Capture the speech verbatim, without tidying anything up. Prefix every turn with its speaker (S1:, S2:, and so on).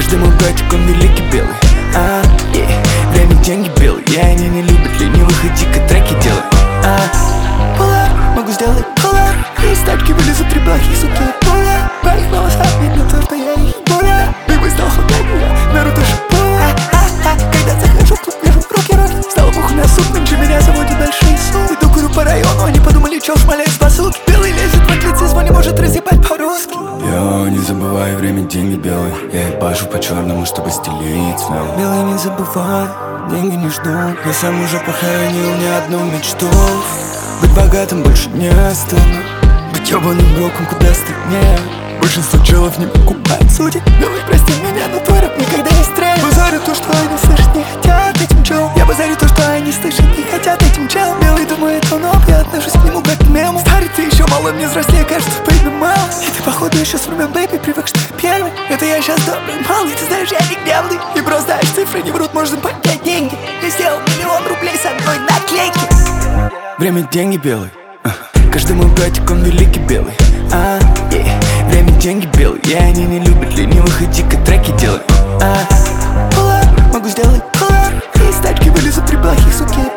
S1: Каждый мой братик, он великий белый. А, yeah. Время, деньги белые, и они не любят ленивых, иди-ка треки делай. А, пула, могу сделать пула. Из тачки вылезут три плохих суки пула. По их волосам видно то, что я их пуля. Бибой стал худой, Наруто шипула. Когда захожу в клуб, вижу руки-руки. Стало похуй на суп, нынче меня заводят большие суммы. Иду курю по району, они подумали, чё шмаляют с посылки. Белый лезет в лице, звон не может разъебать по-русски.
S2: Йо, не забывай, время, деньги белые. Я ебашу по-черному, чтобы стелить смело.
S1: Белый, не забывай, деньги не ждут. Я сам уже похоронил не одну мечту. Быть богатым больше не стану. Быть ебаным броком куда стыднее. Большинство челов не покупают сути. Белый, прости меня, но твой рэп никогда не стрель. Базарю то, что они слышать не хотят этим челом. Я базарю то, что они слышать не хотят этим челом. Белый думает, он об, я отношусь к нему как к мему. Старый, ты еще малой, мне взрослее, кажется, baby mouse. И ты походу еще с времен baby привык, что я первый. Это я сейчас добрый, малый, ты знаешь, я не гневный. И просто знаешь, цифры не врут, можно поднять деньги. Я сделал миллион рублей с одной наклейки. Время, деньги белые. Каждый мой братик, он великий белый. А, yeah. Время, деньги белые, и они не любят ленивых, иди-ка треки делай. А, пула, могу сделать пула. Из тачки вылезут три плохих суки.